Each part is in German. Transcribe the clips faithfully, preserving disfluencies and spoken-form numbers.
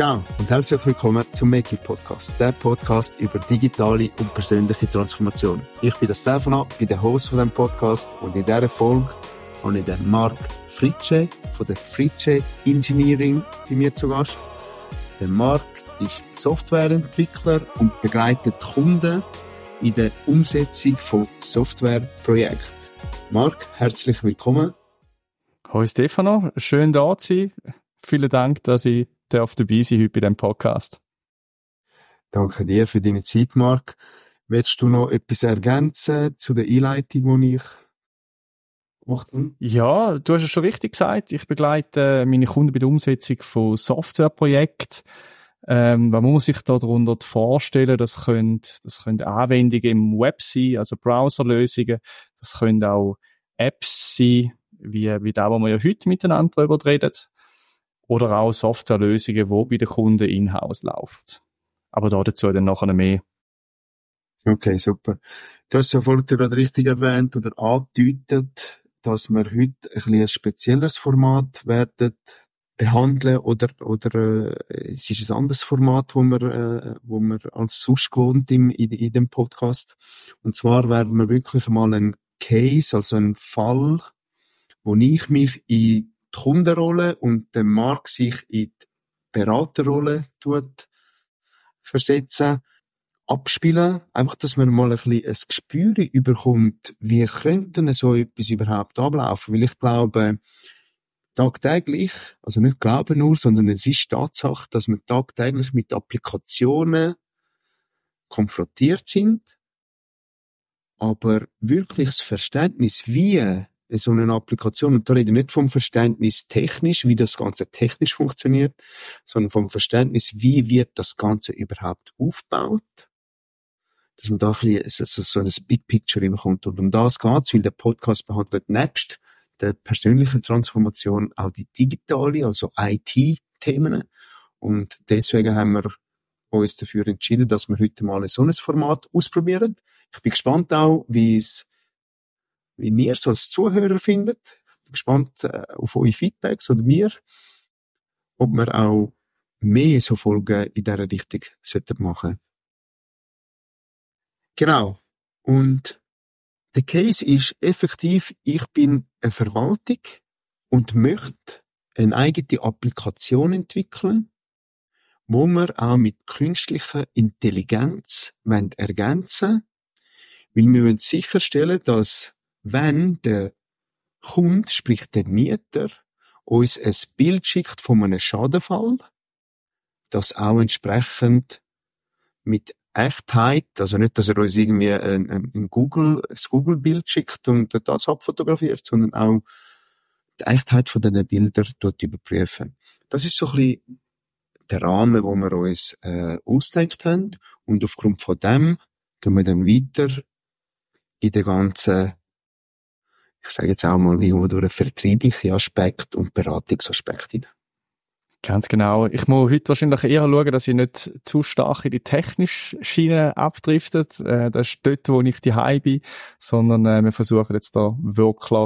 Ciao und herzlich willkommen zum Make It Podcast, der Podcast über digitale und persönliche Transformation. Ich bin der Stefano, bin der Host von diesem Podcast und in dieser Folge habe ich den Marc Fritsche von der Fritsche Engineering bei mir zu Gast. Der Marc ist Softwareentwickler und begleitet Kunden in der Umsetzung von Softwareprojekten. Marc, herzlich willkommen. Hallo Stefano, schön da zu sein. Vielen Dank, dass ich darf dabei sein heute bei diesem Podcast. Danke dir für deine Zeit, Marc. Willst du noch etwas ergänzen zu der Einleitung, die ich mache? Ja, du hast es schon richtig gesagt. Ich begleite meine Kunden bei der Umsetzung von Softwareprojekten. Ähm, was muss man sich da darunter vorstellen? Das können, das können Anwendungen im Web sein, also Browserlösungen. Das können auch Apps sein, wie, wie da, wo wir ja heute miteinander drüber reden. Oder auch Softwarelösungen, die bei den Kunden in-house laufen. Aber da dazu dann nachher mehr. Okay, super. Du hast ja vorhin gerade richtig erwähnt oder angedeutet, dass wir heute ein bisschen ein spezielleres Format werden behandeln oder, oder äh, es ist ein anderes Format, wo wir, äh, wo wir als sonst gewohnt im, in, in dem Podcast. Und zwar werden wir wirklich mal einen Case, also einen Fall, wo ich mich in die Kundenrolle und der Marc sich in die Beraterrolle tut versetzen, abspielen. Einfach, dass man mal ein bisschen ein Gespür überkommt, wie könnte so etwas überhaupt ablaufen. Weil ich glaube, tagtäglich, also nicht glaube nur, sondern es ist Tatsache, dass wir tagtäglich mit Applikationen konfrontiert sind. Aber wirklich das Verständnis, wie so eine Applikation, und da rede ich nicht vom Verständnis technisch, wie das Ganze technisch funktioniert, sondern vom Verständnis, wie wird das Ganze überhaupt aufgebaut, dass man da ein bisschen so, so ein Big Picture bekommt. Und um das geht's, weil der Podcast behandelt nebst der persönlichen Transformation auch die digitale, also I T-Themen. Und deswegen haben wir uns dafür entschieden, dass wir heute mal so ein Format ausprobieren. Ich bin gespannt auch, wie es wie ihr es als Zuhörer findet. Ich bin gespannt äh, auf eure Feedbacks oder mir, ob wir auch mehr so Folgen in dieser Richtung sollten machen. Genau. Und der Case ist effektiv, ich bin eine Verwaltung und möchte eine eigene Applikation entwickeln, wo wir auch mit künstlicher Intelligenz ergänzen wollen, weil wir wollen sicherstellen, dass wenn der Kunde, sprich der Mieter, uns ein Bild schickt von einem Schadenfall, das auch entsprechend mit Echtheit, also nicht, dass er uns irgendwie ein, ein Google, das Google-Bild schickt und das abfotografiert, sondern auch die Echtheit von diesen Bildern dort überprüfen. Das ist so ein bisschen der Rahmen, wo wir uns äh, ausgedacht haben, und aufgrund von dem gehen wir dann weiter in den ganzen, ich sage jetzt auch mal irgendwo durch einen vertrieblichen Aspekt und Beratungsaspekt hinein. Ganz genau. Ich muss heute wahrscheinlich eher schauen, dass ich nicht zu stark in die technische Schiene abdriftet. Äh, das ist dort, wo ich daheim bin, sondern äh, wir versuchen jetzt da wirklich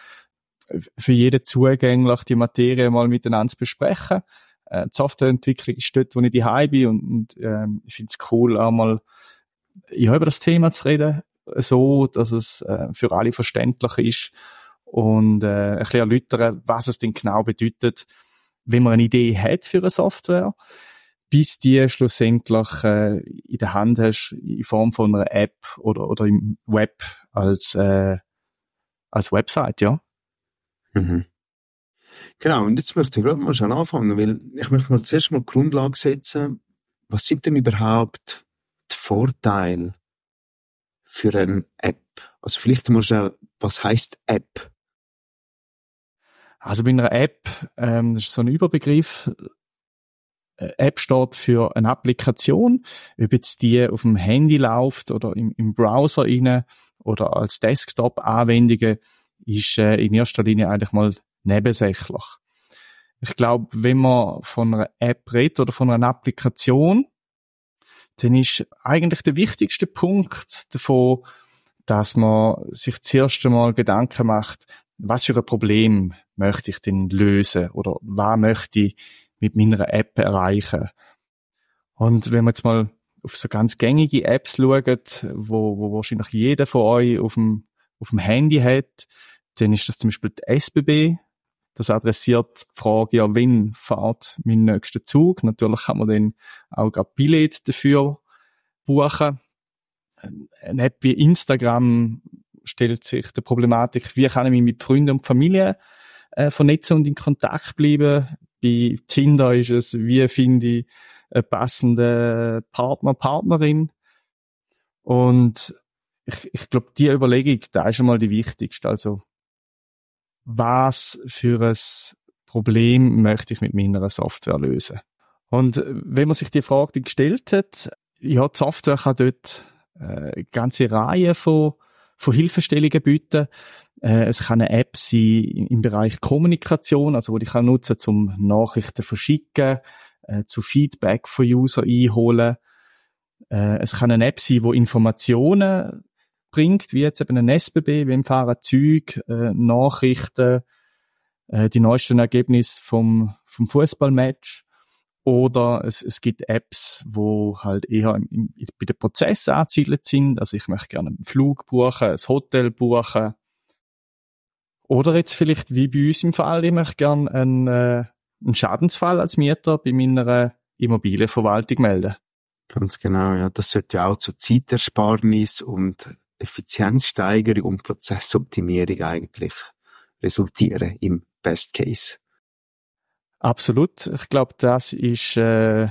für jeden zugänglich die Materie mal miteinander zu besprechen. Äh, die Softwareentwicklung ist dort, wo ich daheim bin, und, und äh, ich finde es cool, auch mal ja, über das Thema zu reden, so, dass es äh, für alle verständlich ist, und äh, ein bisschen erläutern, was es denn genau bedeutet, wenn man eine Idee hat für eine Software, bis die schlussendlich äh, in der Hand hast, in Form von einer App oder oder im Web als äh, als Website, ja. Mhm. Genau, und jetzt möchte ich gerade mal schon anfangen, weil ich möchte mal zuerst mal die Grundlage setzen, was sind denn überhaupt die Vorteile für eine App? Also vielleicht mal schon, was heisst App? Also bei einer App, ähm, das ist so ein Überbegriff. App steht für eine Applikation, ob jetzt die auf dem Handy läuft oder im, im Browser rein oder als Desktop-Anwendungen, ist äh, in erster Linie eigentlich mal nebensächlich. Ich glaube, wenn man von einer App redet oder von einer Applikation, dann ist eigentlich der wichtigste Punkt davon, dass man sich zuerst einmal Gedanken macht, was für ein Problem möchte ich denn lösen oder was möchte ich mit meiner App erreichen. Und wenn wir jetzt mal auf so ganz gängige Apps schauen, wo, wo wahrscheinlich jeder von euch auf dem, auf dem Handy hat, dann ist das zum Beispiel die S B B. Das adressiert die Frage, ja, wann fährt mein nächster Zug? Natürlich kann man dann auch gerade Billett dafür buchen. Eine App wie Instagram stellt sich der Problematik, wie kann ich mich mit Freunden und Familie äh, vernetzen und in Kontakt bleiben. Bei Tinder ist es, wie finde ich einen passenden Partner, Partnerin. Und ich, ich glaube, die Überlegung, da ist schon mal die wichtigste. Also, was für ein Problem möchte ich mit meiner Software lösen? Und wenn man sich die Frage gestellt hat, ja, die Software kann dort äh, eine ganze Reihe von, von Hilfestellungen bieten. Äh, es kann eine App sein im Bereich Kommunikation, also wo ich kann nutzen, zum Nachrichten verschicken, äh, zu Feedback von User einholen. Äh, es kann eine App sein, wo Informationen bringt, wie jetzt eben ein S B B, wie fahren Züge, äh, Nachrichten, äh, die neuesten Ergebnisse vom, vom Fußballmatch. Oder es, es gibt Apps, wo halt eher im, im, bei den Prozessen angesiedelt sind. Also ich möchte gerne einen Flug buchen, ein Hotel buchen. Oder jetzt vielleicht wie bei uns im Fall, ich möchte gerne einen, äh, einen Schadensfall als Mieter bei meiner Immobilienverwaltung melden. Ganz genau, ja. Das sollte ja auch zu Zeitersparnis und Effizienzsteigerung und Prozessoptimierung eigentlich resultieren im Best Case. Absolut. Ich glaube, das ist äh,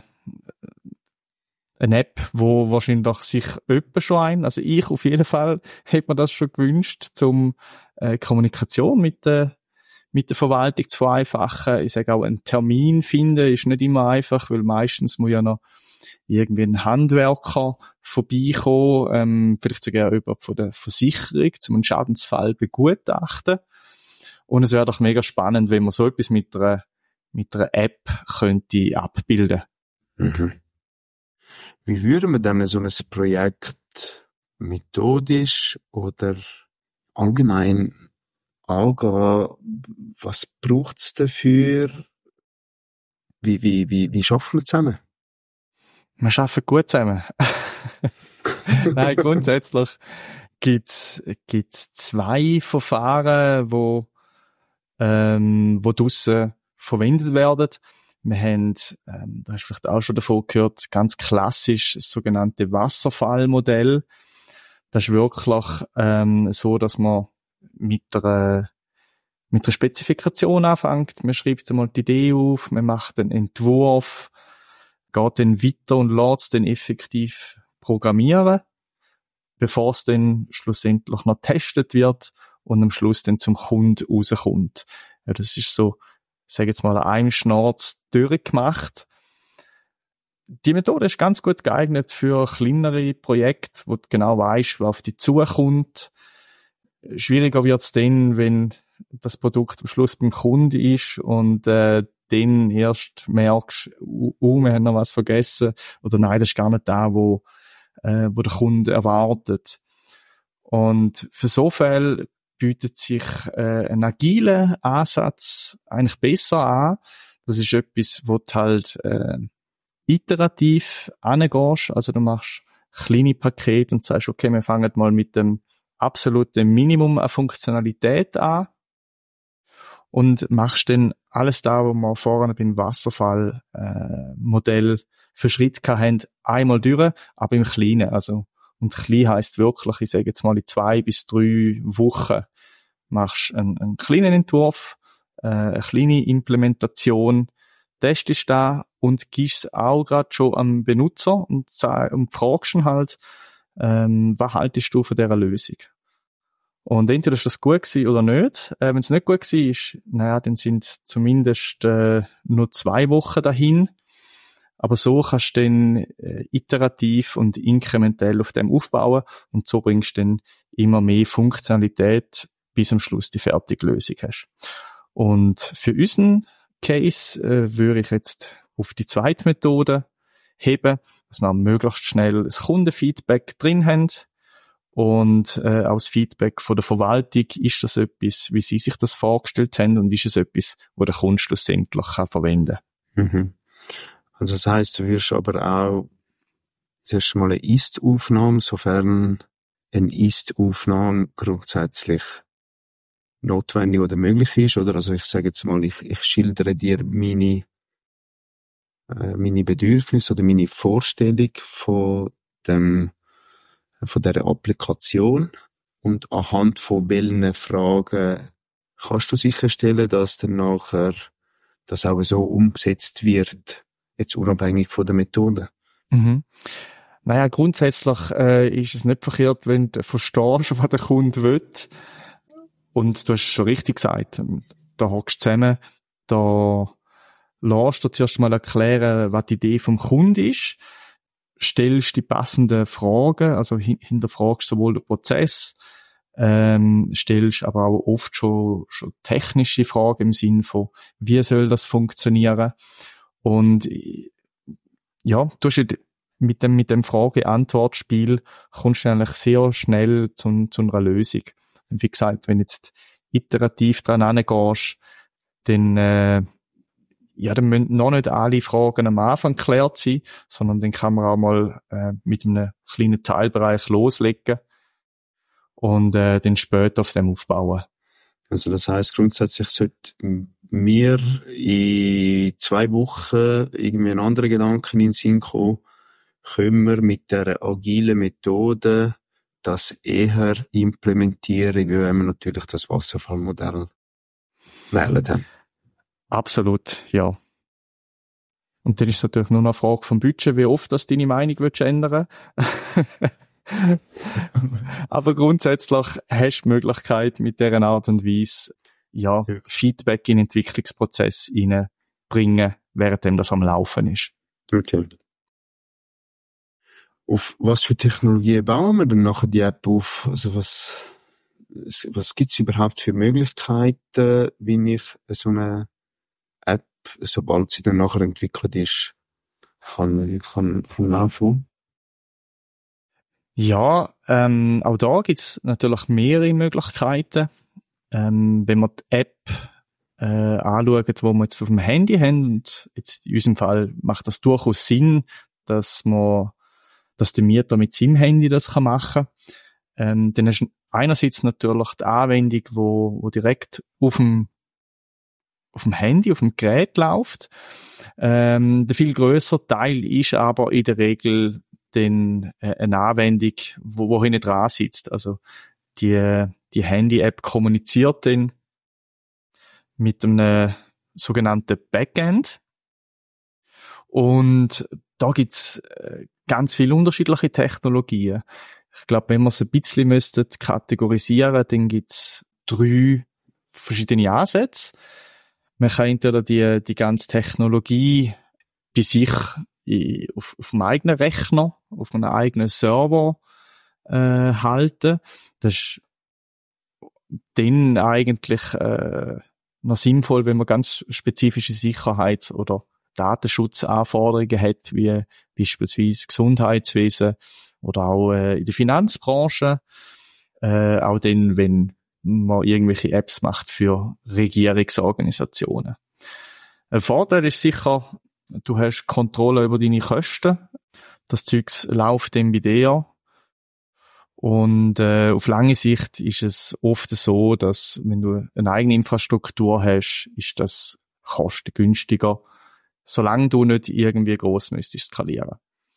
eine App, wo wahrscheinlich sich jemand schon ein, also ich auf jeden Fall, hätte mir das schon gewünscht, zum äh, Kommunikation mit der mit der Verwaltung zu vereinfachen. Ich sage auch, einen Termin finden ist nicht immer einfach, weil meistens muss ja noch irgendwie ein Handwerker vorbeikommen, ähm, vielleicht sogar jemand von der Versicherung, um einen Schadensfall begutachten. Und es wäre doch mega spannend, wenn man so etwas mit einer, mit einer App könnte abbilden. Mhm. Wie würden wir dann so ein Projekt methodisch oder allgemein angehen? Was braucht es dafür? Wie, wie, wie, wie schaffen wir zusammen? Wir arbeiten gut zusammen. Nein, grundsätzlich gibt's gibt's zwei Verfahren, wo ähm, wo draussen verwendet werden. Wir haben, ähm, da hast du vielleicht auch schon davon gehört, ganz klassisch das sogenannte Wasserfallmodell. Das ist wirklich ähm, so, dass man mit einer mit einer Spezifikation anfängt. Man schreibt einmal die Idee auf, man macht einen Entwurf, geht dann weiter und lässt es dann effektiv programmieren, bevor es dann schlussendlich noch getestet wird und am Schluss dann zum Kunden rauskommt. Ja, das ist so, ich sage jetzt mal, an einem Schnorz durchgemacht. Die Methode ist ganz gut geeignet für kleinere Projekte, wo du genau weisst, was auf dich zukommt. Schwieriger wird es dann, wenn das Produkt am Schluss beim Kunden ist und äh, dann erst merkst, oh, oh, wir haben noch was vergessen, oder nein, das ist gar nicht da, wo, äh, wo der Kunde erwartet. Und für so Fälle bietet sich äh, ein agiler Ansatz eigentlich besser an. Das ist etwas, wo du halt äh, iterativ angehst, also du machst kleine Pakete und sagst, okay, wir fangen mal mit dem absoluten Minimum an Funktionalität an und machst dann alles da, wo wir vorne beim Wasserfallmodell äh, für Schritt hatten, einmal durch, aber im Kleinen. Also, und klein heisst wirklich, ich sage jetzt mal in zwei bis drei Wochen machst einen, einen kleinen Entwurf, äh, eine kleine Implementation, testest da und gibst es auch gerade schon am Benutzer und, sag, und fragst ihn halt, ähm, was haltest du von dieser Lösung? Und entweder ist das gut gewesen oder nicht. Äh, wenn es nicht gut gewesen ist, naja, dann sind zumindest äh, nur zwei Wochen dahin. Aber so kannst du dann äh, iterativ und inkrementell auf dem aufbauen und so bringst du dann immer mehr Funktionalität, bis am Schluss die fertige Lösung hast. Und für unseren Case äh, würde ich jetzt auf die zweite Methode heben, dass wir möglichst schnell das Kundenfeedback drin haben. Und äh, auch das Feedback von der Verwaltung, ist das etwas, wie sie sich das vorgestellt haben, und ist es etwas, wo der Kunde schlussendlich kann verwenden kann. Mhm. Also das heisst, du wirst aber auch zuerst mal eine Ist-Aufnahme, sofern eine Ist-Aufnahme grundsätzlich notwendig oder möglich ist, oder? Also ich sage jetzt mal, ich, ich schildere dir meine, äh, meine Bedürfnisse oder meine Vorstellung von dem, von der Applikation, und anhand von welchen Fragen kannst du sicherstellen, dass dann nachher das auch so umgesetzt wird, jetzt unabhängig von der Methode. Mhm. Naja, grundsätzlich äh, ist es nicht verkehrt, wenn du verstehst, was der Kunde will. Und du hast schon richtig gesagt, da hockst du zusammen, da lässt du zuerst mal erklären, was die Idee vom Kunden ist, stellst die passenden Fragen, also hin- hinterfragst sowohl den Prozess, ähm, stellst aber auch oft schon, schon technische Fragen im Sinn von, wie soll das funktionieren? Und ja, du hast mit dem, mit dem Frage-Antwort-Spiel kommst du eigentlich sehr schnell zu, zu einer Lösung. Und wie gesagt, wenn du jetzt iterativ dran angehst, dann, äh, ja, dann müssen noch nicht alle Fragen am Anfang geklärt sein, sondern dann kann man auch mal äh, mit einem kleinen Teilbereich loslegen und äh, dann später auf dem aufbauen. Also das heisst, grundsätzlich sollte mir in zwei Wochen irgendwie ein anderer Gedanken in den Sinn kommen, können wir mit der agilen Methode das eher implementieren, wie wenn wir natürlich das Wasserfallmodell wählen haben. Absolut, ja. Und dann ist es natürlich nur noch eine Frage vom Budget, wie oft das deine Meinung willst ändern. Aber grundsätzlich hast du die Möglichkeit, mit dieser Art und Weise, ja, Feedback in den Entwicklungsprozess reinbringen, währenddem das am Laufen ist. Okay. Auf was für Technologien bauen wir denn nachher die App auf? Also was, was gibt's überhaupt für Möglichkeiten, wie ich so eine App, sobald sie dann nachher entwickelt ist, kann, kann, kann laufen? Ja, ähm, auch da gibt's natürlich mehrere Möglichkeiten. Ähm, wenn wir die App äh, anschauen, die wir jetzt auf dem Handy haben, und jetzt in unserem Fall macht das durchaus Sinn, dass man, dass der Mieter mit seinem Handy das kann machen kann. Ähm, dann hast du einerseits natürlich die Anwendung, wo, wo direkt auf dem auf dem Handy, auf dem Gerät läuft. Ähm, der viel größere Teil ist aber in der Regel den, äh, eine Anwendung, wo, wo hinten dran sitzt. Also die, die Handy-App kommuniziert dann mit einem sogenannten Backend. Und da gibt's äh, ganz viele unterschiedliche Technologien. Ich glaube, wenn wir es ein bisschen müssten kategorisieren, dann gibt's drei verschiedene Ansätze. Man kann entweder die, die ganze Technologie bei sich auf, auf dem eigenen Rechner, auf einem eigenen Server äh, halten. Das ist dann eigentlich äh, noch sinnvoll, wenn man ganz spezifische Sicherheits- oder Datenschutzanforderungen hat, wie beispielsweise Gesundheitswesen oder auch äh, in der Finanzbranche. Äh, auch dann, wenn man irgendwelche Apps macht für Regierungsorganisationen. Ein Vorteil ist sicher, du hast Kontrolle über deine Kosten. Das Zeugs läuft dann bei dir. Und äh, auf lange Sicht ist es oft so, dass wenn du eine eigene Infrastruktur hast, ist das kostengünstiger, solange du nicht irgendwie gross müsstest skalieren.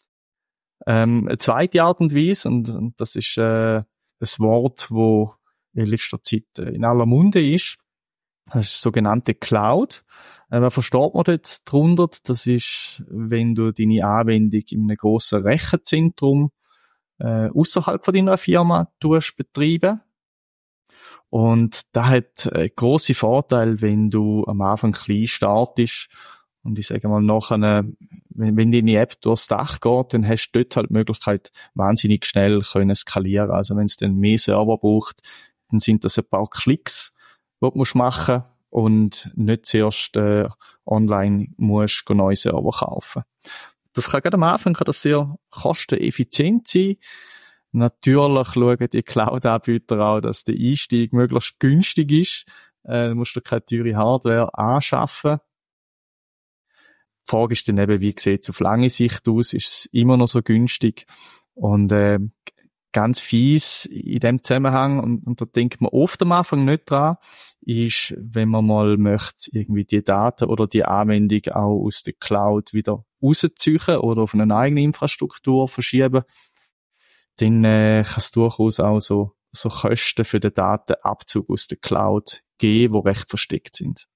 Ähm, eine zweite Art und Weise, und, und das ist äh, ein Wort, wo in letzter Zeit in aller Munde ist, das ist sogenannte Cloud. Äh, was versteht man dort drunter? Das ist, wenn du deine Anwendung in einem grossen Rechenzentrum äh, außerhalb von deiner Firma tust betreiben. Und das hat äh, grosse Vorteile, wenn du am Anfang klein startest. Und ich sage mal, nachher, wenn, wenn deine App durchs Dach geht, dann hast du dort halt die Möglichkeit, wahnsinnig schnell können skalieren. Also wenn es dann mehr Server braucht, dann sind das ein paar Klicks, die du musst machen und nicht zuerst äh, online musst du neue Server kaufen. Das kann gerade am Anfang kann das sehr kosteneffizient sein. Natürlich schauen die Cloud-Anbieter auch, dass der Einstieg möglichst günstig ist. Äh, du musst du keine teure Hardware anschaffen. Frage ist dann eben, wie sieht es auf lange Sicht aus? Ist es immer noch so günstig? Und äh, ganz fies in dem Zusammenhang, und, und da denkt man oft am Anfang nicht dran, ist, wenn man mal möchte, irgendwie die Daten oder die Anwendung auch aus der Cloud wieder rausziehen oder auf eine eigene Infrastruktur verschieben, dann äh, kann es durchaus auch so, so Kosten für den Datenabzug aus der Cloud geben, die recht versteckt sind.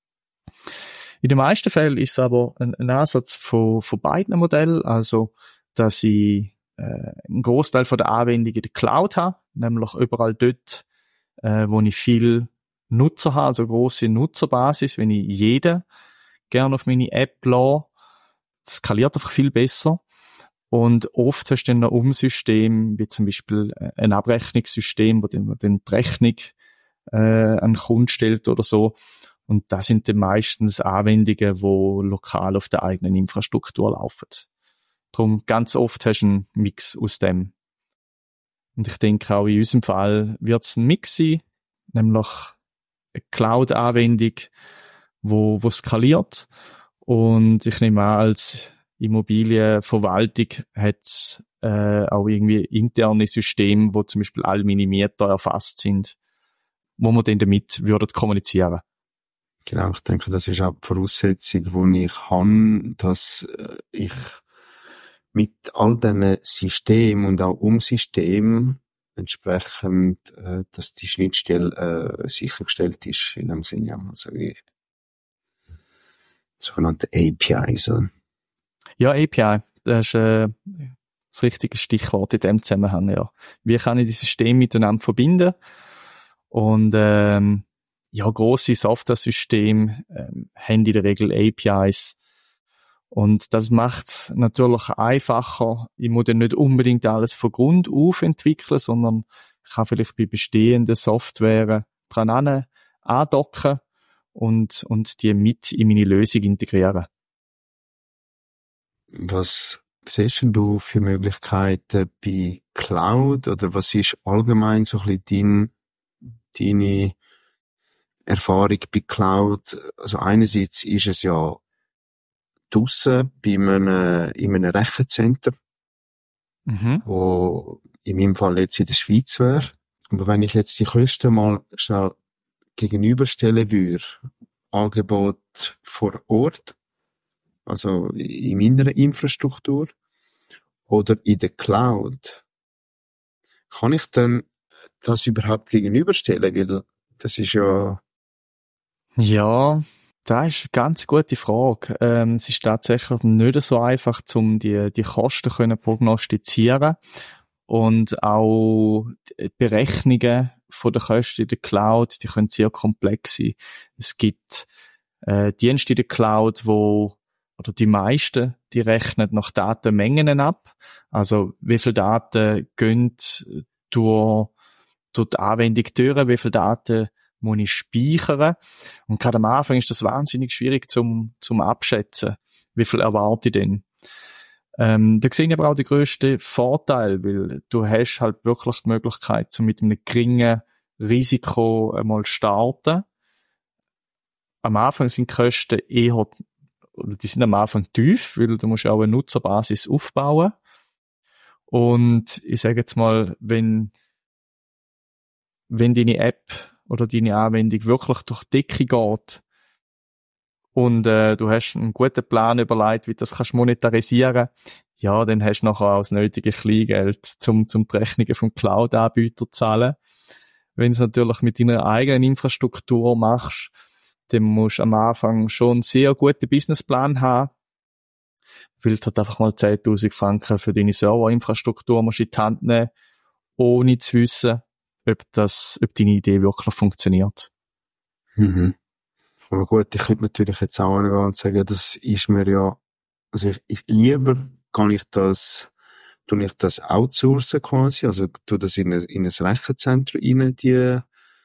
In den meisten Fällen ist es aber ein, ein Ansatz von, von beiden Modellen, also dass ich äh, einen Großteil von der Anwendung in der Cloud habe, nämlich überall dort, äh, wo ich viel Nutzer habe, also grosse Nutzerbasis, wenn ich jeden gerne auf meine App lade, das skaliert einfach viel besser. Und oft hast du dann ein Umsystem, wie zum Beispiel ein Abrechnungssystem, wo dann die Rechnung äh, an den Kunden stellt oder so. Und das sind dann meistens Anwendungen, die lokal auf der eigenen Infrastruktur laufen. Darum ganz oft hast du einen Mix aus dem. Und ich denke auch in unserem Fall wird es ein Mix sein, nämlich eine Cloud-Anwendung, wo, wo skaliert. Und ich nehme an, als Immobilienverwaltung hat es äh, auch irgendwie interne Systeme, wo zum Beispiel all meine Mieter erfasst sind, wo man dann damit würden kommunizieren. Genau, ich denke, das ist auch die Voraussetzung, die ich habe, dass ich mit all diesen Systemen und auch Umsystemen entsprechend, äh, dass die Schnittstelle äh, sichergestellt ist, in dem Sinne, ja, also wie sogenannte A P Is. Oder? Ja, A P I, das ist äh, das richtige Stichwort in dem Zusammenhang, ja. Wie kann ich die Systeme miteinander verbinden? Und ähm, ja, grosse Software-Systeme ähm, haben in der Regel A P Is. Und das macht es natürlich einfacher. Ich muss dann nicht unbedingt alles von Grund auf entwickeln, sondern ich kann vielleicht bei bestehenden Software dran andocken und, und die mit in meine Lösung integrieren. Was siehst du für Möglichkeiten bei Cloud, oder was ist allgemein so ein bisschen dein, deine Erfahrung bei Cloud? Also einerseits ist es ja draussen bei einem, in einem Rechenzentrum, Mhm. wo in meinem Fall jetzt in der Schweiz wäre. Aber wenn ich jetzt die Kosten mal schnell gegenüberstellen würde, Angebot vor Ort, also in meiner Infrastruktur oder in der Cloud, kann ich dann das überhaupt gegenüberstellen? Weil das ist ja... Ja, das ist eine ganz gute Frage. Ähm, es ist tatsächlich nicht so einfach, um die, die Kosten können prognostizieren. Und auch die Berechnungen von der Kosten in der Cloud, die können sehr komplex sein. Es gibt äh, Dienste in der Cloud, wo, oder die meisten, die rechnen nach Datenmengen ab. Also wie viel Daten gehen durch, durch die Anwendung durch, wie viel Daten muss ich speichern. Und gerade am Anfang ist das wahnsinnig schwierig zum, zum Abschätzen. Wie viel erwarte ich denn? Ähm, da sehe ich aber auch den grössten Vorteil, weil du hast halt wirklich die Möglichkeit, so mit einem geringen Risiko einmal starten. Am Anfang sind die Kosten eher, oder die sind am Anfang tief, weil du musst ja auch eine Nutzerbasis aufbauen. Und ich sage jetzt mal, wenn, wenn deine App oder deine Anwendung wirklich durch die Decke geht und äh, du hast einen guten Plan überlegt, wie du das kannst monetarisieren, ja, dann hast du nachher auch das nötige Kleingeld, zum zum die Rechnungen vom Cloud-Anbieter zu zahlen. Wenn du es natürlich mit deiner eigenen Infrastruktur machst, dann musst du am Anfang schon einen sehr guten Businessplan haben, weil du halt einfach mal zehntausend Franken für deine Serverinfrastruktur musst in die Hand nehmen, ohne zu wissen, ob das, ob deine Idee wirklich funktioniert. Mhm. Aber gut, ich könnte natürlich jetzt auch angehen und sagen, das ist mir ja, also ich, ich lieber kann ich das, tue ich das outsourcen quasi, also tue das in ein, in ein Rechenzentrum rein, die,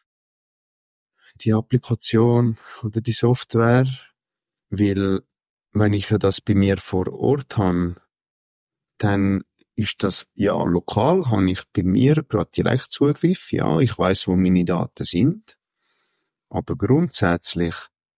die Applikation oder die Software, weil wenn ich ja das bei mir vor Ort habe, dann ist das, ja, lokal habe ich bei mir gerade direkt Zugriff, ja, ich weiss, wo meine Daten sind, aber grundsätzlich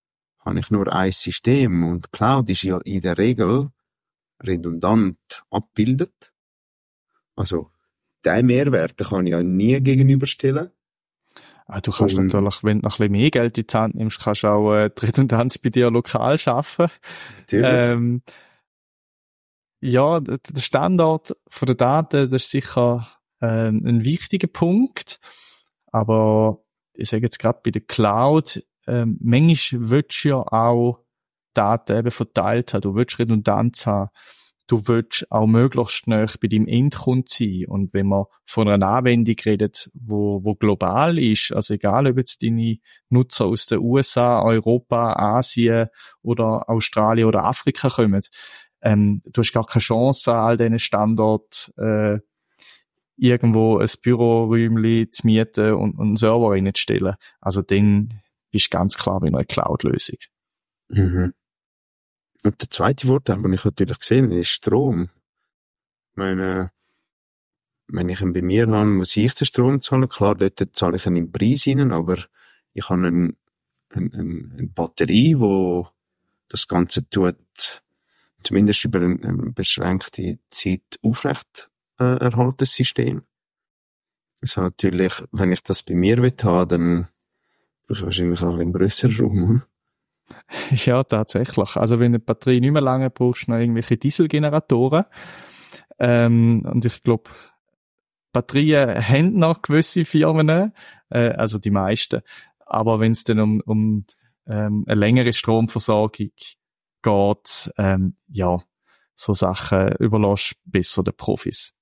habe ich nur ein System und Cloud ist ja in der Regel redundant abgebildet. Also, den Mehrwert kann ich ja nie gegenüberstellen. Ah, du kannst Und natürlich, wenn du noch ein bisschen mehr Geld in die Hand nimmst, kannst du auch äh, die Redundanz bei dir lokal schaffen. natürlich. Ähm, ja, d- der Standort von der Daten, das ist sicher ähm, ein wichtiger Punkt. Aber ich sage jetzt gerade bei der Cloud, ähm, manchmal willst du ja auch Daten eben verteilt haben. Du willst Redundanz haben. Du willst auch möglichst nah bei deinem Endkunden sein. Und wenn man von einer Anwendung redet, wo, wo global ist, also egal, ob jetzt deine Nutzer aus den U S A, Europa, Asien oder Australien oder Afrika kommen, ähm, du hast gar keine Chance, an all diesen Standorten äh, irgendwo ein Büroräumchen zu mieten und, und einen Server reinzustellen. Also dann bist du ganz klar bei einer Cloud-Lösung. Mhm. Und der zweite Vorteil, den ich natürlich gesehen habe, ist Strom. Ich meine, wenn ich ihn bei mir habe, muss ich den Strom zahlen. Klar, dort zahle ich ihn im Preis rein, aber ich habe eine, eine, eine Batterie, wo das Ganze tut, zumindest über eine, eine beschränkte Zeit aufrecht äh, erhaltenes System. Also natürlich, wenn ich das bei mir will haben, dann brauche ich wahrscheinlich auch einen grösseren Raum. Hm? Ja, tatsächlich. Also wenn eine Batterie nicht mehr lange brauchst, du noch irgendwelche Dieselgeneratoren. Ähm, und ich glaube, Batterien haben noch gewisse Firmen, äh, also die meisten. Aber wenn es dann um, um ähm, eine längere Stromversorgung geht, ähm, ja, so Sachen überlässt besser den Profis.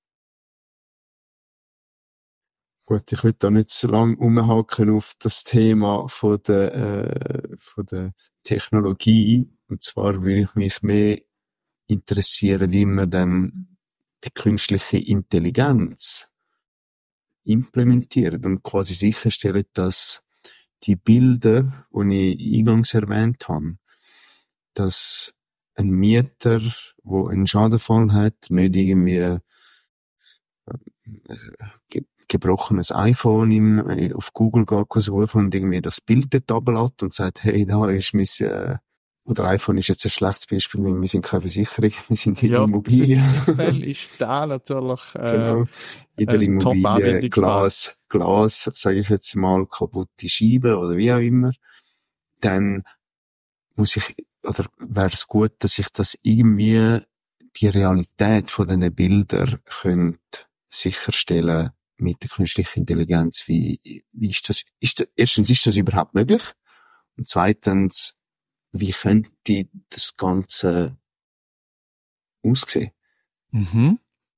Gut, ich will da nicht so lange umhaken auf das Thema von der, äh, von der Technologie. Und zwar würde ich mich mehr interessieren, wie man dann die künstliche Intelligenz implementiert und quasi sicherstellt, dass die Bilder, die ich eingangs erwähnt habe, dass ein Mieter, wo einen Schadenfall hat, nicht irgendwie äh, ge gebrochenes iPhone im, äh, auf Google geht suchen und irgendwie das Bild dort runterlässt und sagt, hey, da ist mein, äh, oder iPhone ist jetzt ein schlechtes Beispiel, weil wir sind keine Versicherung, wir sind in der Ja, Immobilie. Versicherungsfall ist da natürlich äh, Genau. In der ein Immobilie Top-Anwendungsfall. Glas, Glas, sage ich jetzt mal, kaputte Scheiben oder wie auch immer. Dann muss ich, oder wäre es gut, dass ich das irgendwie, die Realität von diesen Bildern könnte sicherstellen mit der künstlichen Intelligenz. Wie, wie ist das, ist das, erstens, ist das überhaupt möglich? Und zweitens, wie könnte das Ganze aussehen? Mhm.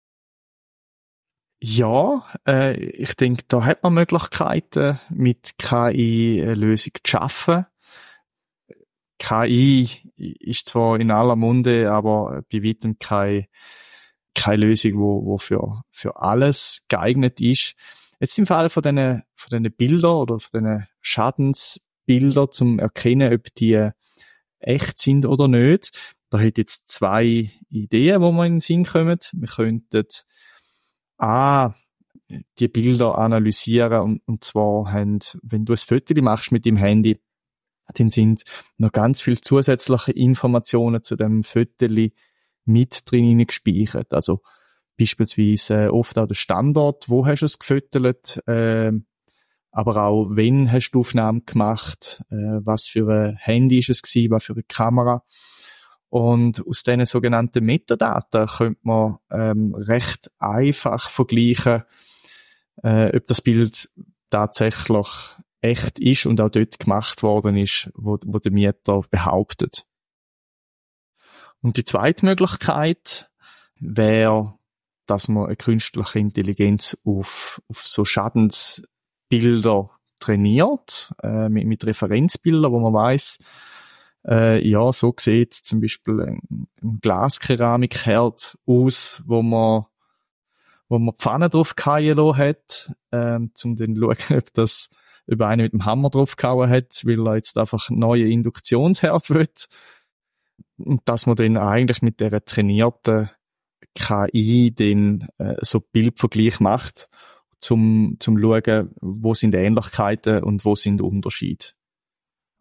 Ja, äh, ich denke, da hat man Möglichkeiten, mit K I eine Lösung zu schaffen. K I ist zwar in aller Munde, aber bei weitem keine, keine Lösung, wo, wo für, für alles geeignet ist. Jetzt im Fall von diesen, von diesen Bildern oder von diesen Schadensbildern zum Erkennen, ob die echt sind oder nicht. Da hat jetzt zwei Ideen, wo man in den Sinn kommen. Wir könnten A, die Bilder analysieren und, und zwar haben, wenn du ein Foto machst mit dem Handy, dann sind noch ganz viel zusätzliche Informationen zu dem Foto mit drin gespeichert. Also beispielsweise äh, oft auch der Standort, wo hast du es gefotogt, äh, aber auch wenn hast du Aufnahmen gemacht, äh, was für ein Handy ist es gewesen, was für eine Kamera. Und aus diesen sogenannten Metadaten könnte man ähm, recht einfach vergleichen, äh, ob das Bild tatsächlich echt ist und auch dort gemacht worden ist, wo, wo der Mieter behauptet. Und die zweite Möglichkeit wäre, dass man eine künstliche Intelligenz auf, auf so Schadensbilder trainiert, äh, mit, mit Referenzbildern, wo man weiss, äh, ja, so sieht zum Beispiel ein, ein Glaskeramikherd aus, wo man wo man Pfanne drauf fallen lassen hat, ähm, um dann zu schauen, ob das über einen mit dem Hammer draufgehauen hat, weil er jetzt einfach einen neuen Induktionsherd will. Und dass man dann eigentlich mit dieser trainierten K I den äh, so Bildvergleich macht, zum zum schauen, wo sind Ähnlichkeiten und wo sind Unterschiede.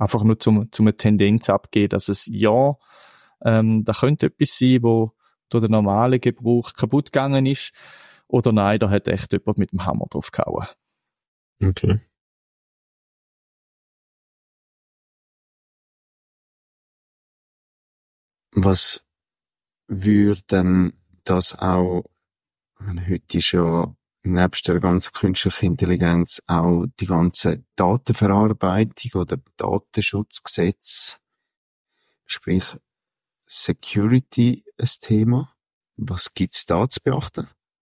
Einfach nur zum, zum eine Tendenz abgeben, dass es ja, ähm, da könnte etwas sein, wo durch den normalen Gebrauch kaputt gegangen ist, oder nein, da hat echt jemand mit dem Hammer drauf gehauen. Okay. Was würde denn das auch, ich meine, heute ist ja nebst der ganzen künstlichen Intelligenz auch die ganze Datenverarbeitung oder Datenschutzgesetz, sprich Security, ein Thema. Was gibt's da zu beachten?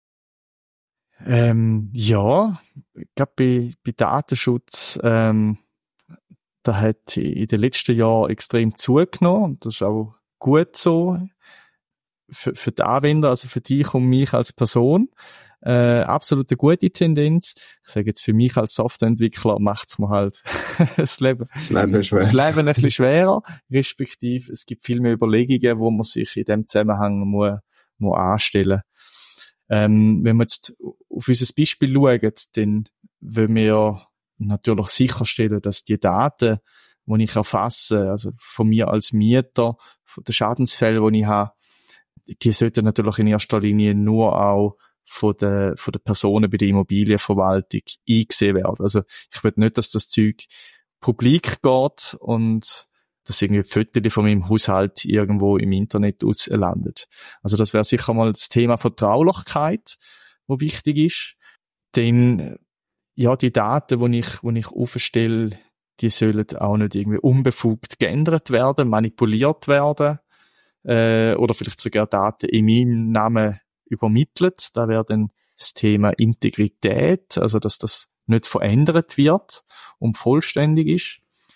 Ähm, ja, ich glaube, bei, bei Datenschutz, ähm, da hat in den letzten Jahren extrem zugenommen, und das ist auch gut so für, für die Anwender, also für dich und mich als Person. Äh, absolut eine gute Tendenz. Ich sage jetzt, für mich als Softwareentwickler macht's mir halt das Leben, Das Leben schwer. das Leben ein bisschen schwerer, respektive es gibt viel mehr Überlegungen, wo man sich in dem Zusammenhang muss, muss anstellen. Ähm, wenn wir jetzt auf unser Beispiel schauen, dann wollen wir natürlich sicherstellen, dass die Daten, die ich erfasse, also von mir als Mieter, von den Schadensfällen, die ich habe, die sollten natürlich in erster Linie nur auch von den, von den Personen bei der Immobilienverwaltung eingesehen werden. Also ich will nicht, dass das Zeug publik geht und dass irgendwie Fotos von meinem Haushalt irgendwo im Internet auslandet. Also das wäre sicher mal das Thema Vertraulichkeit, wo wichtig ist. Denn ja, die Daten, die ich, die ich aufstelle, die sollen auch nicht irgendwie unbefugt geändert werden, manipuliert werden, äh, oder vielleicht sogar Daten in meinem Namen übermittelt. Da wäre dann das Thema Integrität, also dass das nicht verändert wird und vollständig ist.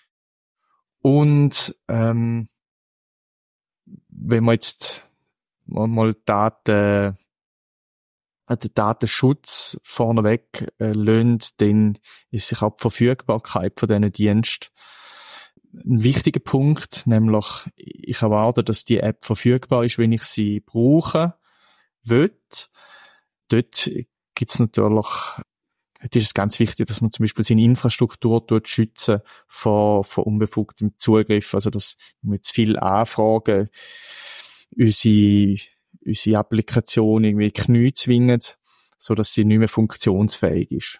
Und ähm, wenn man jetzt mal Daten, äh, den Datenschutz vorneweg äh, lönt, dann ist sich auch die Verfügbarkeit von diesen Diensten ein wichtiger Punkt, nämlich ich erwarte, dass die App verfügbar ist, wenn ich sie brauche will. Dort gibt's natürlich, dort ist es ganz wichtig, dass man zum Beispiel seine Infrastruktur dort schützen vor, vor unbefugtem Zugriff, also dass wir jetzt viele Anfragen unsere, unsere Applikation irgendwie Knie zwingen, so dass sie nicht mehr funktionsfähig ist.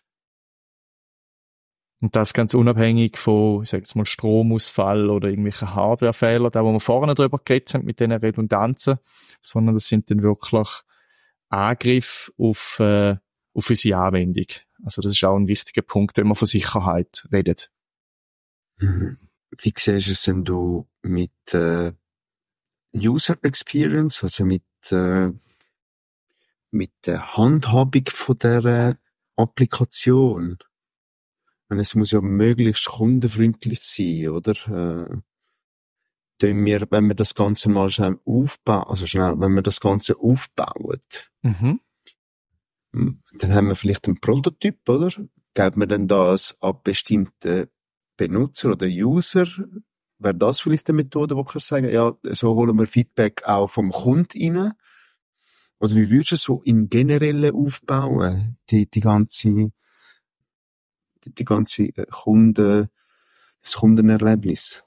Und das ganz unabhängig von, ich sag jetzt mal, Stromausfall oder irgendwelchen Hardwarefehler, da wo wir vorne drüber geredet haben mit diesen Redundanzen, sondern das sind dann wirklich Angriffe auf, äh, auf unsere Anwendung. Also das ist auch ein wichtiger Punkt, wenn man von Sicherheit redet. Mhm. Wie siehst du es denn du mit äh, User Experience, also mit äh, mit der Handhabung von der Applikation? Und es muss ja möglichst kundenfreundlich sein, oder? Äh, tun wir, wenn wir das Ganze mal schnell aufbauen, also schnell, wenn wir das Ganze aufbauen, Mhm. dann haben wir vielleicht einen Prototyp, oder? Geben wir dann das an bestimmte Benutzer oder User? Wäre das vielleicht eine Methode, wo du kannst sagen, ja, so holen wir Feedback auch vom Kunden rein? Oder wie würdest du es so im Generellen aufbauen? Die, die ganze, die, die ganze Kunden, das Kundenerlebnis?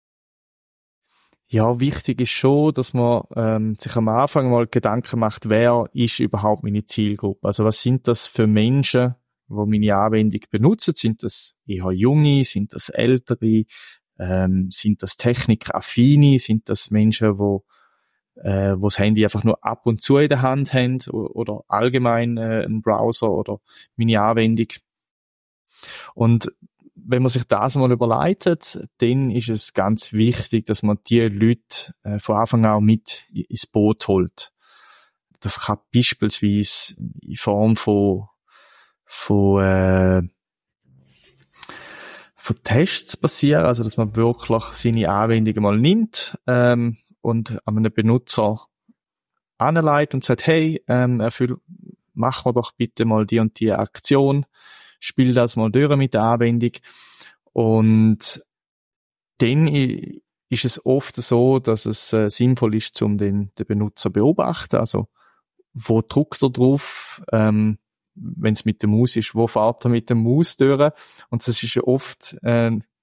Ja, wichtig ist schon, dass man ähm, sich am Anfang mal Gedanken macht, wer ist überhaupt meine Zielgruppe? Also was sind das für Menschen, die meine Anwendung benutzen? Sind das eher Junge? Sind das Ältere? Ähm, sind das Technikaffine? Sind das Menschen, die äh, wo das Handy einfach nur ab und zu in der Hand haben oder allgemein äh, einen Browser oder meine Anwendung? Und wenn man sich das mal überleitet, dann ist es ganz wichtig, dass man die Leute äh, von Anfang an mit ins Boot holt. Das kann beispielsweise in Form von von, äh, von Tests passieren, also dass man wirklich seine Anwendung mal nimmt ähm, und an einen Benutzer anleitet und sagt, hey, ähm, erfüll, mach wir doch bitte mal die und die Aktion, spiel das mal durch mit der Anwendung. Und dann ist es oft so, dass es äh, sinnvoll ist, um den, den Benutzer zu beobachten. Also, wo drückt er drauf, ähm, wenn es mit der Maus ist, wo fährt er mit der Maus durch? Und das ist ja oft äh,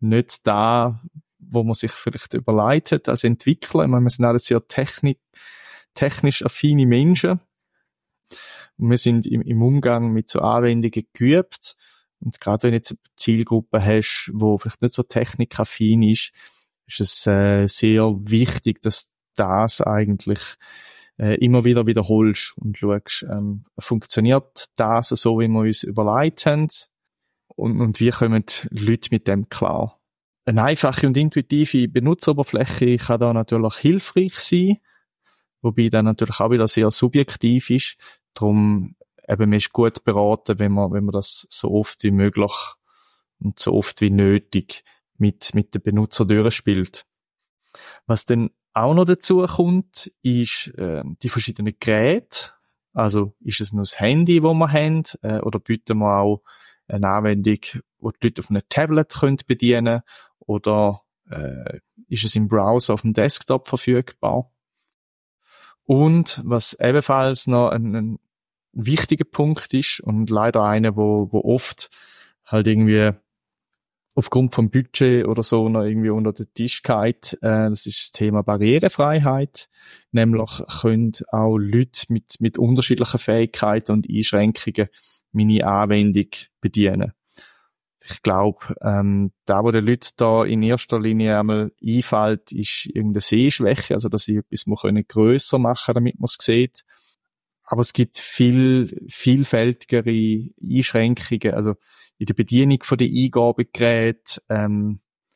nicht da, wo man sich vielleicht überlegt hat als Entwickler. Ich meine, wir sind alle sehr technik, technisch affine Menschen. Und wir sind im, im Umgang mit so Anwendungen geübt. Und gerade wenn du jetzt eine Zielgruppe hast, wo vielleicht nicht so technikaffin ist, ist es äh, sehr wichtig, dass das eigentlich äh, immer wieder wiederholst und schaust, ähm, funktioniert das so, wie wir uns überlegt haben? Und, und wie kommen die Leute mit dem klar? Eine einfache und intuitive Benutzeroberfläche kann da natürlich hilfreich sein, wobei dann natürlich auch wieder sehr subjektiv ist. Darum eben, man ist gut beraten, wenn man, wenn man das so oft wie möglich und so oft wie nötig mit, mit den Benutzer durchspielt. Was dann auch noch dazu kommt, ist äh, die verschiedenen Geräte. Also ist es nur das Handy, das wir haben, äh, oder bieten wir auch eine Anwendung, die die Leute auf einem Tablet können bedienen, oder äh, ist es im Browser auf dem Desktop verfügbar. Und was ebenfalls noch ein, ein wichtiger Punkt ist und leider einer, wo, wo oft halt irgendwie aufgrund vom Budget oder so noch irgendwie unter den Tisch geht, äh, das ist das Thema Barrierefreiheit. Nämlich können auch Leute mit, mit unterschiedlichen Fähigkeiten und Einschränkungen meine Anwendung bedienen. Ich glaube, ähm, da, wo den Leuten da in erster Linie einmal einfällt, ist irgendeine Sehschwäche, also dass sie etwas können grösser machen, damit man es sieht. Aber es gibt viel vielfältigere Einschränkungen, also in der Bedienung von den Eingabegeräten, ähm,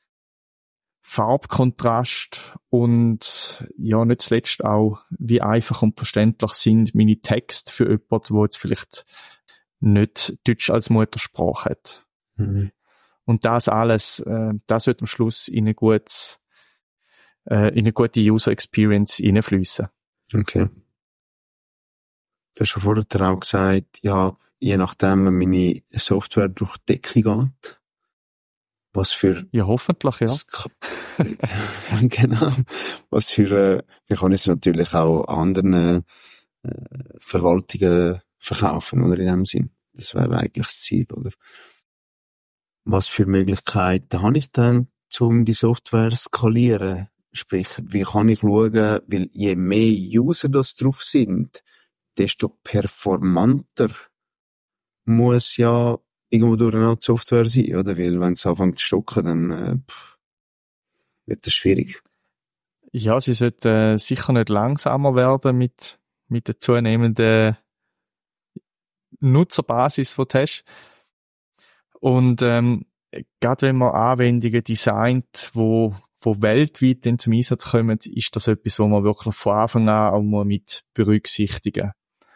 Farbkontrast und ja, nicht zuletzt auch, wie einfach und verständlich sind meine Texte für jemanden, der jetzt vielleicht nicht Deutsch als Muttersprache hat. Mhm. Und das alles, äh, das wird am Schluss in eine gute, äh, in eine gute User Experience hineinfließen. Okay. Du hast schon vorher auch gesagt, ja, je nachdem, wenn meine Software durch die Decke geht, was für... Ja, hoffentlich, ja. Genau. Was für, äh, wir können es natürlich auch anderen äh, Verwaltungen verkaufen, oder in dem Sinn. Das wäre eigentlich das Ziel, oder? Was für Möglichkeiten habe ich dann, um die Software zu skalieren? Sprich, wie kann ich schauen, weil je mehr User das drauf sind, desto performanter muss ja irgendwo durch eine Software sein, oder? Weil wenn es anfängt zu stocken, dann äh, pff, wird das schwierig. Ja, sie sollte äh, sicher nicht langsamer werden mit, mit der zunehmenden Nutzerbasis, die du hast. Und ähm, gerade wenn man Anwendungen designt, wo, wo weltweit dann zum Einsatz kommen, ist das etwas, wo man wirklich von Anfang an auch mal mit berücksichtigen.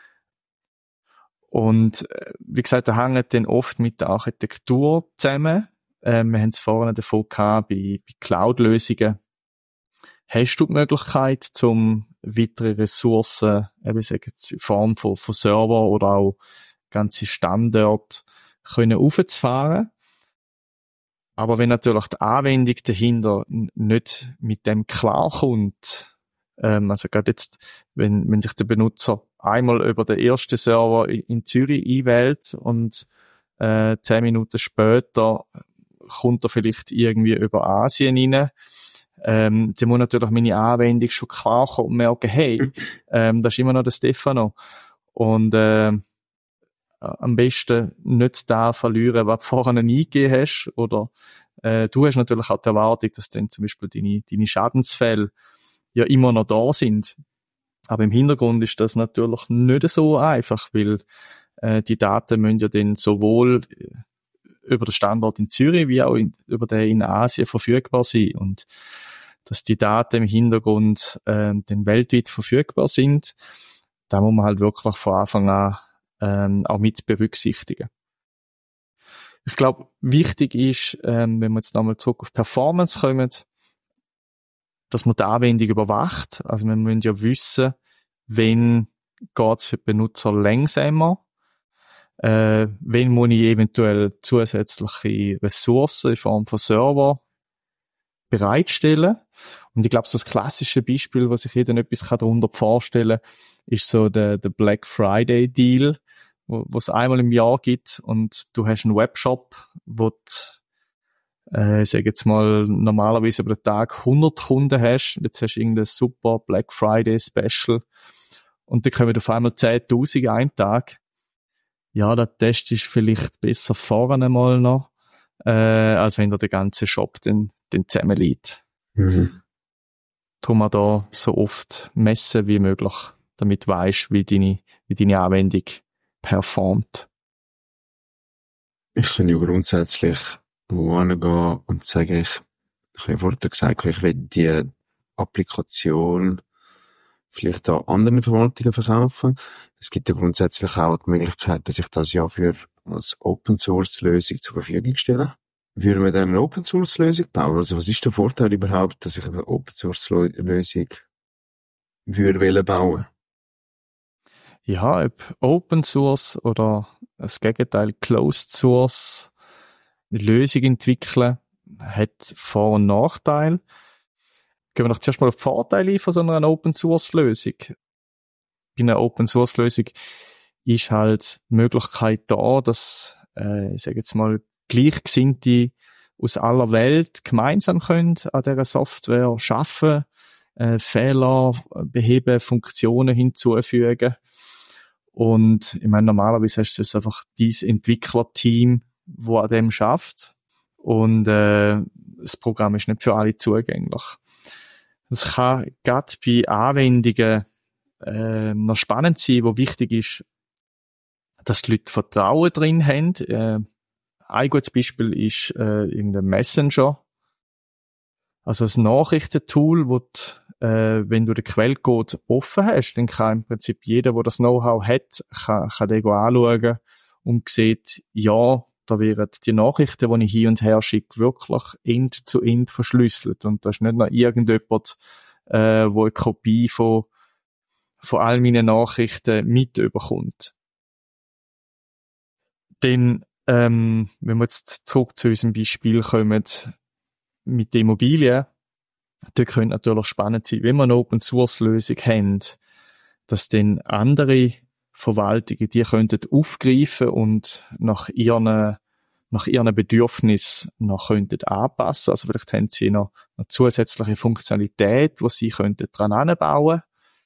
Und äh, wie gesagt, da hängt dann oft mit der Architektur zusammen. Äh, wir haben es vorhin davon gehabt, bei, bei Cloud-Lösungen hast du die Möglichkeit, zum weitere Ressourcen, eben sagen in Form von, von Server oder auch ganze Standorte können aufzufahren. Aber wenn natürlich die Anwendung dahinter nicht mit dem klarkommt, ähm, also gerade jetzt, wenn, wenn sich der Benutzer einmal über den ersten Server in Zürich einwählt und äh, zehn Minuten später kommt er vielleicht irgendwie über Asien rein, ähm, dann muss natürlich meine Anwendung schon klarkommen und merken, hey, ähm, das ist immer noch der Stefano. Und äh, am besten nicht da verlieren, was du vorher eingegeben hast, oder äh, du hast natürlich auch die Erwartung, dass dann zum Beispiel deine, deine Schadensfälle ja immer noch da sind. Aber im Hintergrund ist das natürlich nicht so einfach, weil äh, die Daten müssen ja dann sowohl über den Standort in Zürich wie auch in, über den in Asien verfügbar sein. Und dass die Daten im Hintergrund äh, dann weltweit verfügbar sind, da muss man halt wirklich von Anfang an ähm, auch mit berücksichtigen. Ich glaube, wichtig ist, ähm, wenn wir jetzt nochmal zurück auf Performance kommen, dass man die Anwendung überwacht. Also wir müssen ja wissen, wenn geht es für die Benutzer langsamer, äh, wenn muss ich eventuell zusätzliche Ressourcen in Form von Server bereitstellen. Und ich glaube, so das klassische Beispiel, was sich jeder etwas darunter vorstellen kann, ist so der, der Black Friday Deal, wo es einmal im Jahr gibt und du hast einen Webshop, wo du äh, ich sage jetzt mal, normalerweise über den Tag hundert Kunden hast, und jetzt hast du irgendein super Black Friday Special, und dann kommen auf einmal zehntausend einen Tag. Ja, der Test ist vielleicht besser vorne mal noch, äh, als wenn dir der ganze Shop dann, dann zusammenliegt. Mhm. Darum auch da so oft messen wie möglich, damit du weisst, wie deine, wie deine Anwendung performt. Ich kann ja grundsätzlich wo hingehen und sagen, ich, ich habe ja vorher gesagt, ich will die Applikation vielleicht an anderen Verwaltungen verkaufen. Es gibt ja grundsätzlich auch die Möglichkeit, dass ich das ja für als Open-Source-Lösung zur Verfügung stelle. Würden wir dann eine Open-Source-Lösung bauen? Also was ist der Vorteil überhaupt, dass ich eine Open-Source-Lösung würde wollen bauen? Ja, ob Open Source oder das Gegenteil Closed Source eine Lösung entwickeln, hat Vor- und Nachteile. Gehen wir doch zuerst mal auf die Vorteile ein von so einer Open Source Lösung. Bei einer Open Source Lösung ist halt die Möglichkeit da, dass, äh, ich sage jetzt mal, Gleichgesinnte aus aller Welt gemeinsam können an dieser Software arbeiten, äh, Fehler beheben, Funktionen hinzufügen. Und ich meine, normalerweise hast du jetzt einfach dieses Entwicklerteam, wo an dem schafft. Und äh, das Programm ist nicht für alle zugänglich. Es kann gerade bei Anwendungen äh, noch spannend sein, wo wichtig ist, dass die Leute Vertrauen drin haben. Äh, ein gutes Beispiel ist äh, irgendein Messenger. Also ein Nachrichtentool, wo du, äh, wenn du den Quellcode offen hast, dann kann im Prinzip jeder, der das Know-how hat, kann, kann den anschauen und sieht, ja, da werden die Nachrichten, die ich hin und her schicke, wirklich end zu end verschlüsselt. Und da ist nicht noch irgendjemand, äh, wo eine Kopie von, von all meinen Nachrichten mit überkommt. Dann, ähm, wenn wir jetzt zurück zu unserem Beispiel kommen, mit der Immobilie, dort könnte natürlich spannend sein, wenn wir eine Open-Source-Lösung haben, dass dann andere Verwaltungen die könnten aufgreifen und nach ihren, nach ihren Bedürfnissen noch könnten anpassen. Also vielleicht haben sie noch eine zusätzliche Funktionalität, die sie könnten dran anbauen.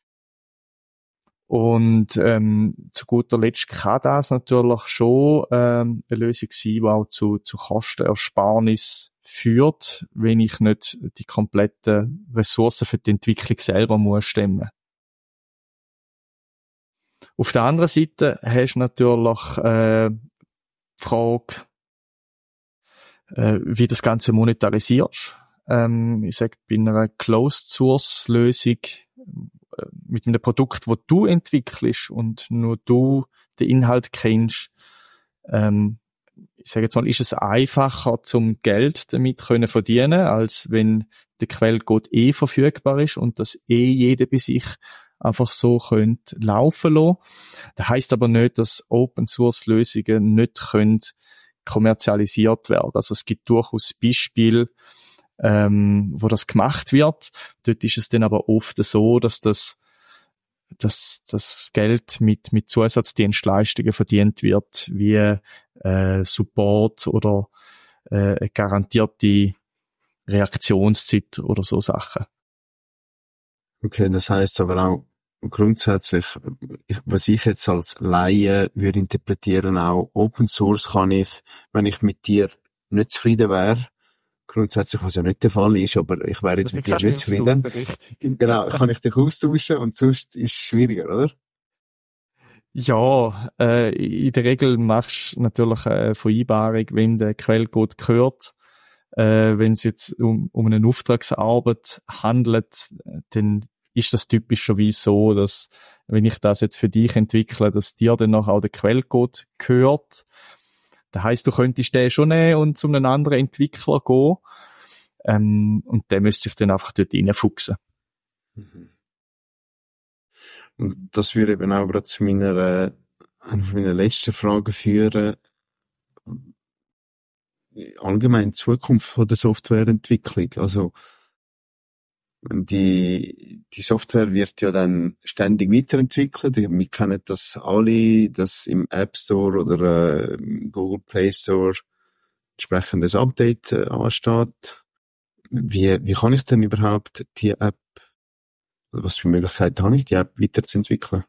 Und ähm, zu guter Letzt kann das natürlich schon ähm, eine Lösung sein, die auch zu, zu Kostenersparnis führt, wenn ich nicht die kompletten Ressourcen für die Entwicklung selber muss stemmen. Auf der anderen Seite hast du natürlich äh, die Frage, äh, wie das Ganze monetarisierst. Ähm, ich sage, bei einer Closed-Source-Lösung äh, mit einem Produkt, das du entwickelst und nur du den Inhalt kennst, ähm, ich sage jetzt mal, ist es einfacher, zum Geld damit können verdienen, als wenn der Quellcode eh verfügbar ist und das eh jeder bei sich einfach so könnte laufen lassen. Das heisst aber nicht, dass Open-Source-Lösungen nicht können kommerzialisiert werden. Also es gibt durchaus Beispiele, ähm, wo das gemacht wird. Dort ist es dann aber oft so, dass das dass das Geld mit mit Zusatzdienstleistungen verdient wird, wie äh, Support oder äh, eine garantierte Reaktionszeit oder so Sachen. Okay, das heißt aber auch grundsätzlich, ich, was ich jetzt als Laie würde interpretieren, auch Open Source kann ich, wenn ich mit dir nicht zufrieden wäre, grundsätzlich, was ja nicht der Fall ist, aber ich wäre jetzt mit dir nicht zufrieden. Genau, kann ich dich austauschen und sonst ist es schwieriger, oder? Ja, äh, in der Regel machst du natürlich eine Vereinbarung, wem der Quellcode gehört. Äh, wenn es jetzt um, um eine Auftragsarbeit handelt, dann ist das typischerweise so, dass, wenn ich das jetzt für dich entwickle, dass dir dann noch auch der Quellcode gehört. Das heisst, du könntest den schon nehmen und zu einem anderen Entwickler gehen. Ähm, und der müsste sich dann einfach dort reinfuchsen. Mhm. Und das würde eben auch gerade zu meiner, äh, einer von meiner letzten Fragen führen. Allgemein die Zukunft von der Softwareentwicklung. Also, die, die Software wird ja dann ständig weiterentwickelt. Wir kennen das alle, dass im App Store oder äh, im Google Play Store entsprechendes Update äh, ansteht. Wie, wie kann ich denn überhaupt die App, was für Möglichkeiten habe ich, die App weiterzuentwickeln?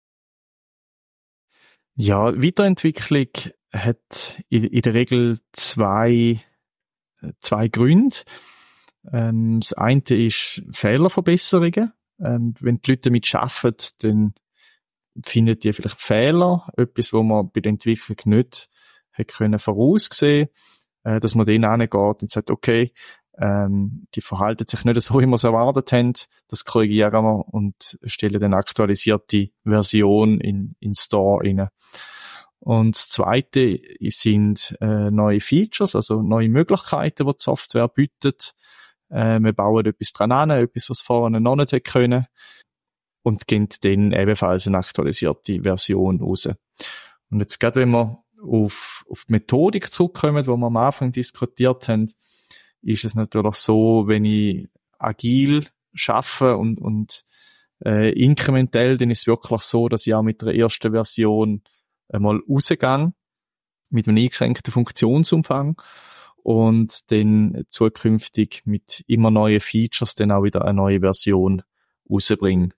Ja, Weiterentwicklung hat in, in der Regel zwei, zwei Gründe. Ähm, das eine ist Fehlerverbesserungen. Ähm, wenn die Leute damit arbeiten, dann finden die vielleicht Fehler, etwas, wo man bei der Entwicklung nicht hätte können voraussehen, äh, dass man denen hingeht und sagt, okay, ähm, die verhalten sich nicht so, wie wir es erwartet haben, das korrigieren wir und stellen dann aktualisierte Version in, in Store rein. Und das Zweite sind äh, neue Features, also neue Möglichkeiten, die die Software bietet. Äh, wir bauen etwas dran an, etwas, was vorher noch nicht hätte können, und geben dann ebenfalls eine aktualisierte Version raus. Und jetzt gerade, wenn wir auf, auf die Methodik zurückkommen, die wir am Anfang diskutiert haben, ist es natürlich so, wenn ich agil schaffe und, und äh, inkrementell, dann ist es wirklich so, dass ich auch mit der ersten Version einmal rausgehe, mit einem eingeschränkten Funktionsumfang und dann zukünftig mit immer neuen Features dann auch wieder eine neue Version rausbringe.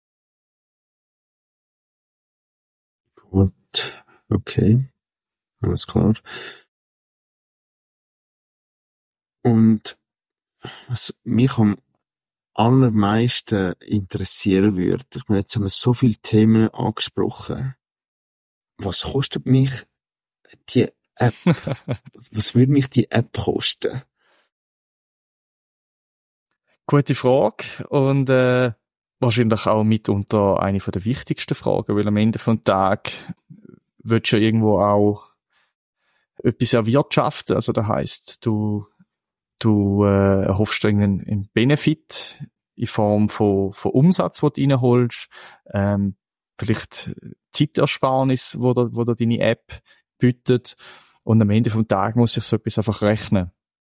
Gut, okay, alles klar. Und was mich am allermeisten interessieren würde, ich meine, jetzt haben wir so viele Themen angesprochen. Was kostet mich die App? Was würde mich die App kosten? Gute Frage und äh, wahrscheinlich auch mitunter eine von der wichtigsten Fragen, weil am Ende vom Tag willst du ja irgendwo auch etwas erwirtschaften. Also das heisst, du du äh, erhoffst dir einen, einen Benefit in Form von, von Umsatz, den du reinholst, ähm, vielleicht Zeitersparnis, wo dir, wo dir deine App bietet, und am Ende vom Tag muss sich so etwas einfach rechnen.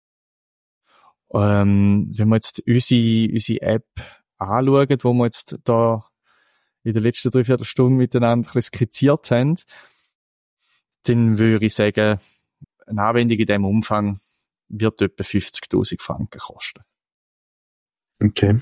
Ähm, wenn wir jetzt unsere, unsere App anschauen, wo wir jetzt da in der letzten dreiviertel Stunde miteinander ein bisschen skizziert haben, dann würde ich sagen, eine Anwendung in diesem Umfang wird etwa fünfzigtausend Franken kosten. Okay.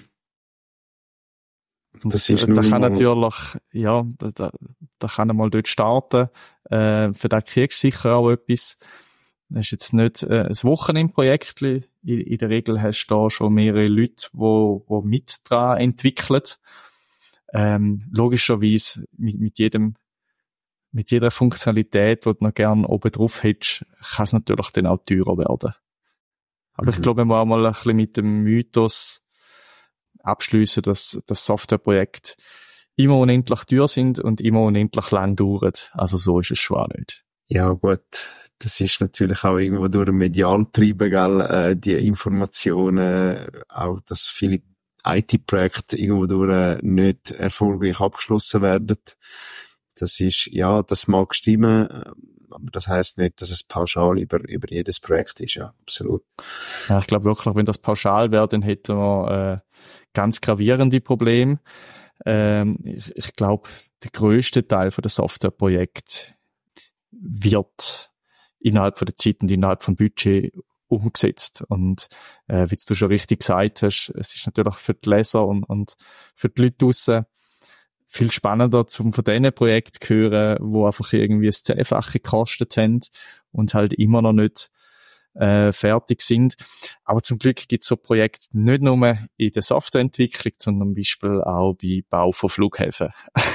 Das ist da nur kann mal... natürlich, ja, da, da, da kann er mal dort starten. Äh, für das kriegst du sicher auch etwas. Das ist jetzt nicht äh, ein Wochenendprojekt. In, in der Regel hast du da schon mehrere Leute, die, die mit dran entwickeln. Ähm, logischerweise mit, mit jedem, mit jeder Funktionalität, die du noch gerne oben drauf hättest, kann es natürlich dann auch teurer werden. Aber mhm. ich glaube, wir müssen auch mal ein bisschen mit dem Mythos abschliessen, dass das Softwareprojekt immer unendlich teuer sind und immer unendlich lang dauern. Also so ist es schon auch nicht. Ja gut, das ist natürlich auch irgendwo durch den medial getrieben, gell, äh, die Informationen, auch dass viele I T-Projekte irgendwo durch äh, nicht erfolgreich abgeschlossen werden. Das ist, ja, das mag stimmen, aber das heisst nicht, dass es pauschal über, über jedes Projekt ist, ja, absolut. Ja, ich glaube wirklich, wenn das pauschal wäre, dann hätten wir äh, ganz gravierende Probleme. Ähm, ich ich glaube, der grösste Teil von der Softwareprojekt wird innerhalb von der Zeit und innerhalb vom Budget umgesetzt. Und äh, wie du schon richtig gesagt hast, es ist natürlich für die Leser und, und für die Leute draussen viel spannender, zum von diesen Projekten zu hören, wo einfach irgendwie das Zehnfache gekostet haben und halt immer noch nicht äh, fertig sind. Aber zum Glück gibt es so Projekte nicht nur in der Softwareentwicklung, sondern zum Beispiel auch bei Bau von Flughäfen.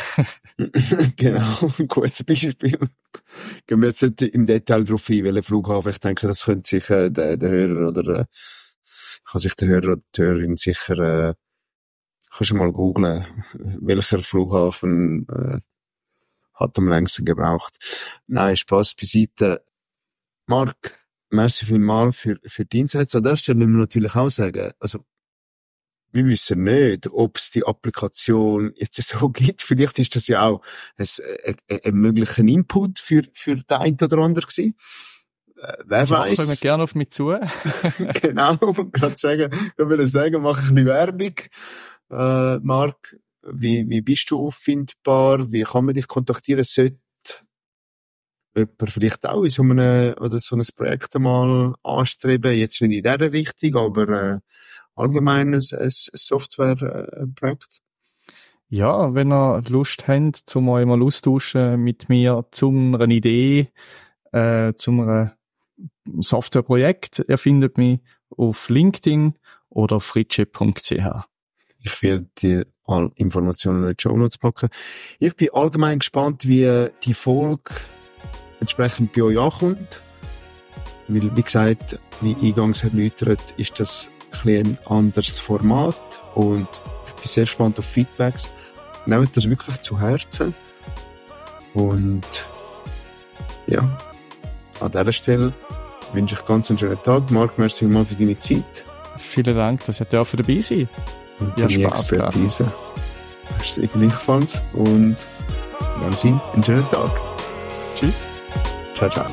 Genau, ein gutes Beispiel. Gehen wir jetzt nicht im Detail darauf ein, welchen Flughafen. Ich denke, das könnte sich äh, der, der Hörer oder äh, kann sich der Hörer oder die Hörerin sicher äh, kannst du mal googlen, welcher Flughafen äh, hat am längsten gebraucht. Nein, Spaß beiseite. Marc, merci vielmals für, für die Insights. An der Stelle müssen wir natürlich auch sagen, also, wir wissen nicht, ob es die Applikation jetzt so gibt. Vielleicht ist das ja auch ein, ein, ein möglicher Input für, für den einen oder anderen gewesen. Äh, wer ja, weiß. Kommen gerne auf mich zu. Genau, gerade sagen, ich will sagen, mach ein bisschen Werbung. Äh, Marc, wie, wie bist du auffindbar? Wie kann man dich kontaktieren? Sollte jemand vielleicht auch in so einem, oder so ein Projekt mal anstreben, jetzt nicht in dieser Richtung, aber äh, allgemein ein, ein Softwareprojekt? Ja, wenn ihr Lust habt, zum euch mal austauschen mit mir zu einer Idee, äh, zu einem Softwareprojekt, ihr findet mich auf LinkedIn oder fritsche punkt c h. Ich werde die alle Informationen in die Shownotes packen. Ich bin allgemein gespannt, wie die Folge entsprechend bei euch ankommt. Weil, wie gesagt, wie eingangs erläutert, ist das ein bisschen ein anderes Format und ich bin sehr gespannt auf Feedbacks. Nehmt das wirklich zu Herzen. Und ja, an dieser Stelle wünsche ich ganz einen schönen Tag. Marc, merci mal für deine Zeit. Vielen Dank, dass ihr dabei sein und ja, deine Expertise. Merci gleichfalls und in diesem Sinne einen schönen Tag. Tschüss. Ciao, ciao.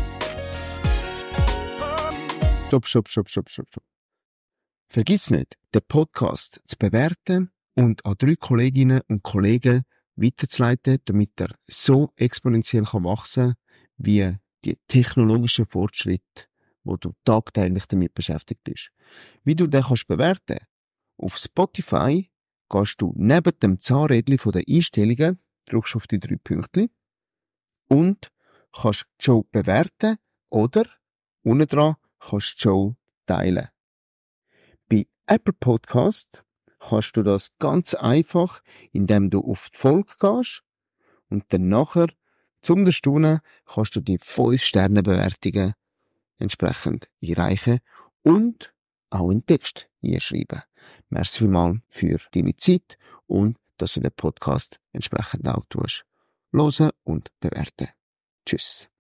Stopp, stopp, stopp, stopp, stopp, stopp. Vergiss nicht, den Podcast zu bewerten und an drei Kolleginnen und Kollegen weiterzuleiten, damit er so exponentiell kann wachsen, wie die technologischen Fortschritte, wo du tagtäglich damit beschäftigt bist. Wie du den kannst bewerten? Auf Spotify gehst du neben dem Zahnrädchen von den Einstellungen, drückst auf die drei Pünktchen und kannst die Show bewerten oder unten dran kannst die Show teilen. Bei Apple Podcast kannst du das ganz einfach, indem du auf die Folge gehst und dann nachher zum Erstaunen kannst du die fünf Sterne Bewertungen entsprechend einreichen und auch einen Text einschreiben. Merci vielmals für deine Zeit und dass du den Podcast entsprechend auch tust. Hören und bewerten. Tschüss.